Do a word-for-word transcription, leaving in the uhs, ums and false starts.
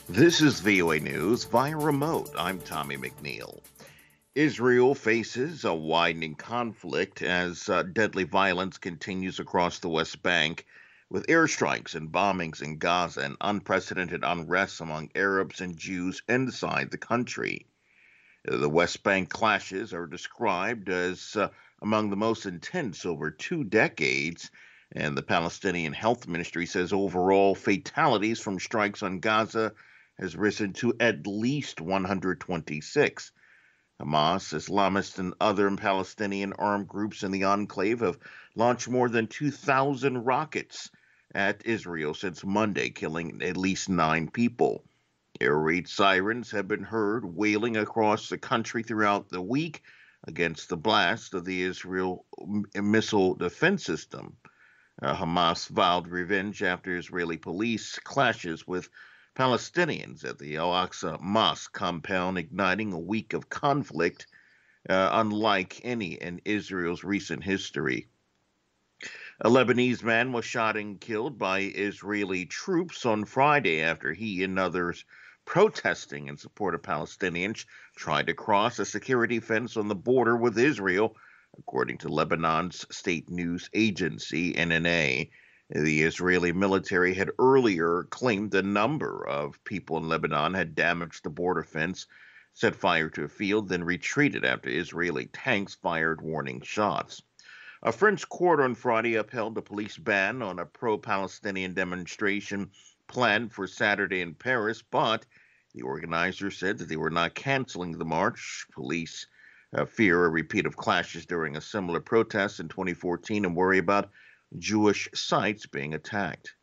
This is V O A News via remote. I'm Tommy McNeil. Israel faces a widening conflict as uh, deadly violence continues across the West Bank, with airstrikes and bombings in Gaza and unprecedented unrest among Arabs and Jews inside the country. The West Bank clashes are described as uh, among the most intense over two decades, and the Palestinian Health Ministry says overall fatalities from strikes on Gaza has risen to at least one hundred twenty-six. Hamas, Islamists, and other Palestinian armed groups in the enclave have launched more than two thousand rockets at Israel since Monday, killing at least nine people. Air raid sirens have been heard wailing across the country throughout the week against the blast of the Israel missile defense system. Uh, Hamas vowed revenge after Israeli police clashes with Palestinians at the Al Aqsa Mosque compound, igniting a week of conflict uh, unlike any in Israel's recent history. A Lebanese man was shot and killed by Israeli troops on Friday after he and others protesting in support of Palestinians tried to cross a security fence on the border with Israel, according to Lebanon's state news agency, N N A. The Israeli military had earlier claimed a number of people in Lebanon had damaged the border fence, set fire to a field, then retreated after Israeli tanks fired warning shots. A French court on Friday upheld a police ban on a pro Palestinian demonstration planned for Saturday in Paris, but the organizers said that they were not canceling the march. Police uh, fear a repeat of clashes during a similar protest in twenty fourteen and worry about Jewish sites being attacked.